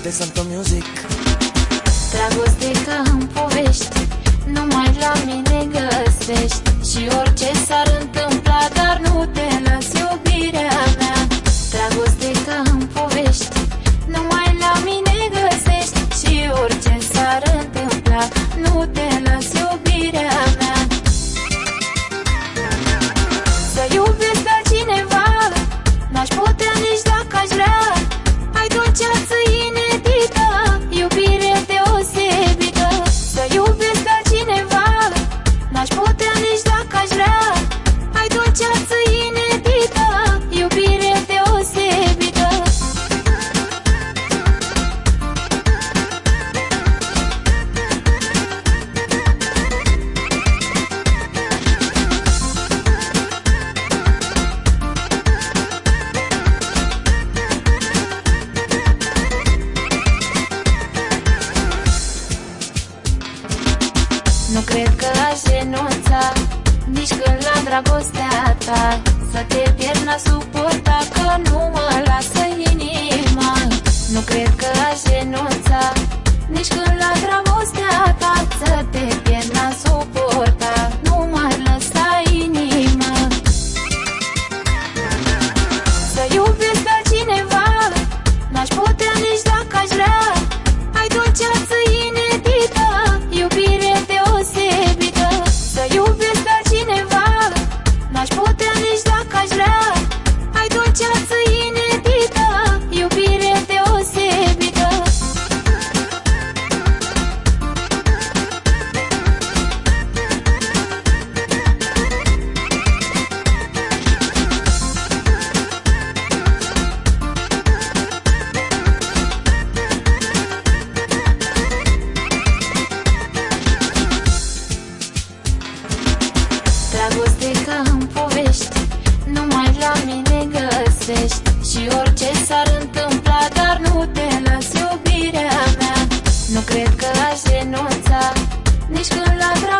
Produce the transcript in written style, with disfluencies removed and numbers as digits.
Toate sunt o music. Dragoste ca în povești, numai la mine găsești. Și orice s-ar întâmpla, dar nu te las, iubirea mea. Dragoste ca în povești, numai la mine găsești. Și orice s-ar întâmpla, nu te las, iubirea mea. Să iubesc pe cineva, n-aș putea nici dacă aș vrea. Ai dulceață inedită, iubire deosebită. Să iubesc pe cineva, n-aș putea nici dacă aș vrea. Ai dulceață inedită, iubire deosebită. Nu cred că aș renunța nici când la dragostea ta. Să te pierd n-aș suporta, că nu mă lasă inima. Nu cred că aș renunța nici când la dragostea ta. Să te pierd n-aș suporta, nu m-ar lăsa inima. Să iubesc pe cineva, n-aș putea nici dacă aș vrea. Ai dulceață inedită, iubire deosebită. Să iubesc pe cineva, n-aș putea nici dacă aș vrea. Ai dulceață inedită, iubire deosebită. Dragoste ca în povești, numai la mine găsești. Și orice s-ar întâmpla, dar nu te las, iubirea mea. Nu cred că aș renunța nici când la